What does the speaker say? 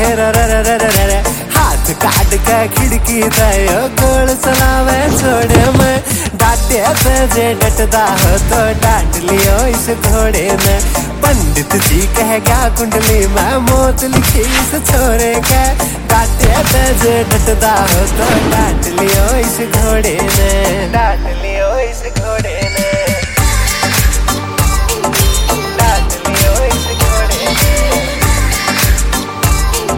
हाथ काट के खिड़की दयो गोल चलावे छोड़े मैं डांटे जे डटदा हो तो डांट लियो इस घोड़े ने। पंडित जी कह गया कुंडली में मौत लिखी इस छोरे के। डांटे जे डटदा हो तो डांट लियो इस घोड़े ने, डांट लियो इस घोड़े